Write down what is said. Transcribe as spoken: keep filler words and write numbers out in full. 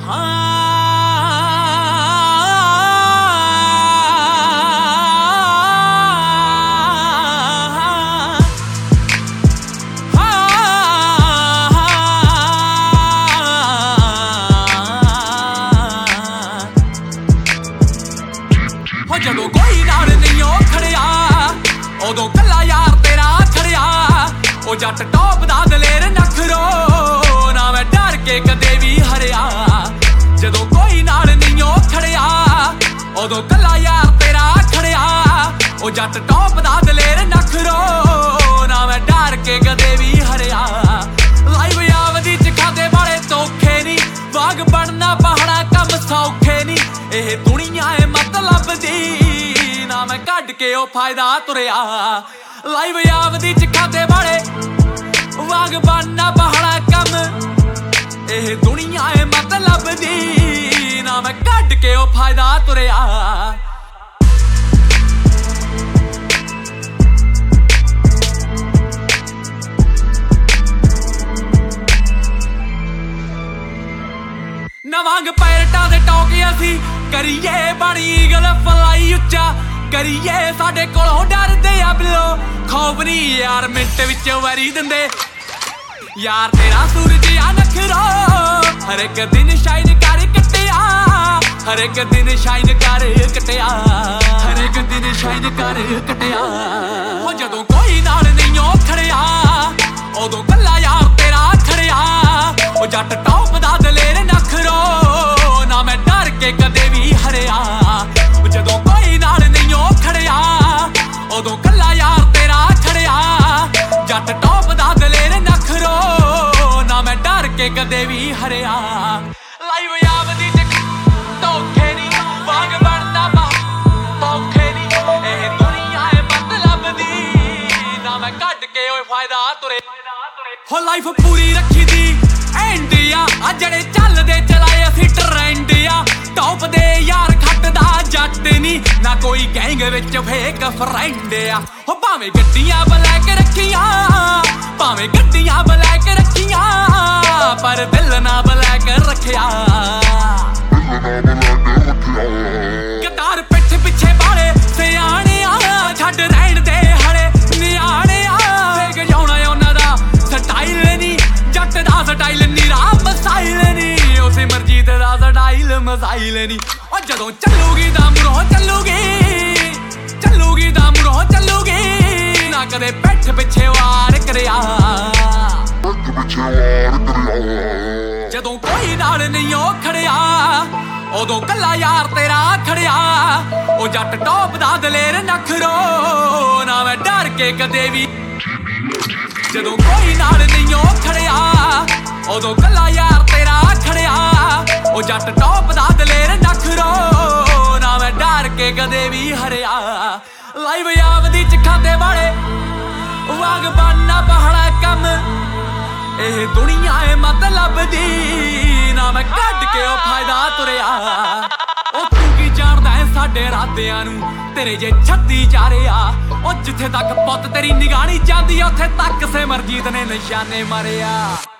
ਜਦੋਂ ਕੋਈ ਨਾਲ ਨਹੀਂ ਉਹ ਖੜਿਆ ਉਦੋਂ ਕੱਲਾ ਯਾਰ ਤੇਰਾ ਖੜਿਆ। ਉਹ ਜੱਟ ਟੌਪ ਦਾ ਦਲੇਰ ਨਖਰੋ ਨਾ ਮੈਂ ਡਰ ਕੇ ਕਦੇ ਵੀ ਹਰਿਆ। ਜਦੋਂ ਕੋਈ ਨਾਲ ਨਹੀਂ ਉਹ ਖੜਿਆ ਉਦੋਂ ਕੱਲਾ ਯਾਰ ਤੇਰਾ ਖੜਿਆ। ਉਹ ਜੱਟ ਟੌਪ ਦਾ ਦਲੇਰ ਨਖਰੋ ਨਾ ਮੈਂ ਡਰ ਕੇ ਕਦੇ ਵੀ ਹਰਿਆ। ਲਾਈਵ ਆਵਦੀ ਚ ਖਾਦੇ ਵਾਲੇ ਧੋਖੇ ਨੀ ਵਾਗ ਬਣਨਾ ਪਹਾੜਾ ਕੰਮ ਸੌਖੇ ਨੀ। ਇਹ ਦੁਨੀਆ ਏ ਮਤਲਬ ਦੀ ਨਾ ਮੈਂ ਕੱਢ ਕੇ ਉਹ ਫਾਇਦਾ ਤੁਰਿਆ। ਲਾਈਵ ਆਵਦੀ ਚ ਖਾਦੇ ਵਾਲੇ ਵਾਗ ਬਣਨਾ ਪਹਾੜਾ ਕੰਮ। ਇਹ ਦੁਨੀਆ ਏ ਮਤਲਬ ਦੀ ਨਾ ਮੈਂ ਕੱਢ ਕੇ ਉਹ ਫਾਇਦਾ ਤੁਰਿਆ। ਨਵਾਂਗ ਪੈਰਟਾਂ ਦੇ ਟੋਕੇ ਅਸੀਂ ਕਰੀਏ ਬੜੀ ਗਲ ਫਲਾਈ ਉੱਚਾ ਕਰੀਏ। ਸਾਡੇ ਕੋਲੋਂ ਡਰਦੇ ਆ ਬਿਲੋ ਖੌਫ ਨੀ ਯਾਰ ਮਿੰਟ ਵਿੱਚ ਵਾਰੀ ਦਿੰਦੇ ਯਾਰ ਤੇਰਾ ਸੂਰਜ ਆ ਨਖਰੋ। ਹਰ ਇੱਕ ਦਿਨ ਸ਼ਾਈਨ ਕਰ ਕੱਟਿਆ ਹਰ ਇੱਕ ਦਿਨ ਸ਼ਾਈਨ ਕਰ ਕੱਟਿਆ ਹਰ ਇੱਕ ਦਿਨ ਸ਼ਾਈਨ ਕਰ ਕੱਟਿਆ। ਉਹ ਜਦੋਂ ਕੋਈ ਨਾਲ ਨਹੀਂ ਉਹ ਖੜਿਆ ਉਦੋਂ ਕੱਲਾ ਯਾਰ ਤੇਰਾ ਖੜਿਆ। ਉਹ ਜੱਟ ਟੌਪ ਦਾ ਦਲੇਰ ਨਖਰੋ ਨਾ ਮੈਂ ਡਰ ਕੇ ਕਦੇ ਵੀ ਹਰਿਆ। ਉਹ ਜਦੋਂ ਕੋਈ ਨਾਲ ਨਹੀਂ ਉਹ ਖੜਿਆ ਉਦੋਂ ਕੱਲਾ ਯਾਰ ਤੇਰਾ ਖੜਿਆ। ਜੱਟ ਟੌਪ ਦਾ ਦਲੇਰ ਨਖਰੋ ਨਾ ਮੈਂ ਡਰ ਕੇ ਕਦੇ ਵੀ ਹਰਿਆ। ਲਾਈਵ ਆਵਦੀ ਚ ਧੋਖੇ ਨੀ ਵਾਗ ਬਣਦਾ ਧੋਖੇ ਨੀ। ਇਹ ਦੁਨੀਆ ਏ ਮਤਲਬ ਦੀ ਨਾ ਮੈਂ ਕੱਢ ਕੇ ਓਏ ਫਾਇਦਾ ਤੁਰੇ। ਹੋ ਲਾਈਫ ਪੂਰੀ ਰੱਖੀ ਦੀ ਐਂਡ ਆ ਆ ਜਿਹੜੇ ਚੱਲਦੇ ਚਲਾਏ ਅਸੀਂ ਟਰੈਂਡ ਆ। ਟੌਪ ਦੇ ਯਾਰ ਖੱਟਦਾ ਜੱਟ ਨੀ ਨਾ ਕੋਈ ਗੈਂਗ ਵਿੱਚ ਫੇਕ ਫਰੈਂਡ ਆ। ਹੋ ਭਾਵੇਂ ਗੱਡੀਆਂ ਬਲੈਕ ਰੱਖੀਆਂ ਭਾਵੇਂ ਗੱਡੀਆਂ ਬਲੈਕ ਰੱਖੀਆਂ ਪਰ ਦਿਲ ਨਾ ਬਲੈਕ ਰੱਖਿਆ। ਗਦਾਰ ਪਿੱਠ ਪਿੱਛੇ ਵਾਲੇ ਸਿਆਣਿਆ ਛੱਡ ਰਹਿਣ ਦੇ ਹਲੇ ਨਿਆਣਿਆ। ਵੇਖ ਜਾਉਣਾ ਉਹਨਾਂ ਦਾ ਸਟਾਈਲ ਨੀ ਜੱਟ ਦਾ ਸਟਾਈਲ ਨੀਰਾ ਮਸਾਈਲ ਨੀ। ਉਹ ਸਿਮਰਜੀਤ ਦਾ ਸਟਾਈਲ ਮਸਾਈਲ ਨੀ। ਉਹ ਜਦੋਂ ਚੱਲੂਗੀ ਦਾ ਮੁਰੋਂ ਚੱਲੂਗੀ ਚੱਲੂਗੀ ਦਾ ਮੁਰੋਂ ਚੱਲੂਗੀ ਨਾ ਕਦੇ ਪਿੱਠ ਪਿੱਛੇ ਵਾਰ ਕਰਿਆ। ਜਦੋਂ ਕੋਈ ਨਾਲ ਨਹੀਂ ਉਹ ਖੜਿਆ ਉਦੋਂ ਕੱਲਾ ਯਾਰ ਤੇਰਾ ਖੜਿਆ। ਉਹ ਜੱਟ ਟੌਪ ਦਾ ਦਲੇਰ ਨਖਰੋ ਨਾ ਮੈਂ ਡਰ ਕੇ ਕਦੇ ਵੀ। ਜਦੋਂ ਕੋਈ ਨਾਲ ਨਹੀਂ ਉਹ ਖੜਿਆ ਉਦੋਂ ਕੱਲਾ ਯਾਰ ਤੇਰਾ ਖੜਿਆ। ਉਹ ਜੱਟ ਟੌਪ ਦਾ ਦਲੇਰ ਨਖਰੋ ਨਾ ਮੈਂ ਡਰ ਕੇ ਕਦੇ ਵੀ ਹਰਿਆ। ਲਾਈਵ ਆਵਦੀ ਚ ਖਾਦੇ ਵਾਲੇ ਵਾਗ ਬਣਨਾ ਪਹਾੜਾ ਕੰਮ। ਇਹ ਦੁਨੀਆ ਏ ਮਤਲਬ ਦੀ ਨਾ ਮੈਂ ਕੱਢ ਕੇ ਉਹ ਫਾਇਦਾ ਤੁਰਿਆ। ਉਹ ਤੂੰ ਕੀ ਜਾਣਦਾ ਹੈ ਸਾਡੇ ਇਰਾਦਿਆਂ ਨੂੰ ਤੇਰੇ ਜੇ ਛੱਤੀ ਚਾਰਿਆ। ਉਹ ਜਿੱਥੇ ਤੱਕ ਪੁੱਤ ਤੇਰੀ ਨਿਗਾਹ ਨਹੀਂ ਜਾਂਦੀ ਉੱਥੇ ਤੱਕ ਸਿਮਰਜੀਤ ਨੇ ਨਿਸ਼ਾਨੇ ਮਾਰਿਆ।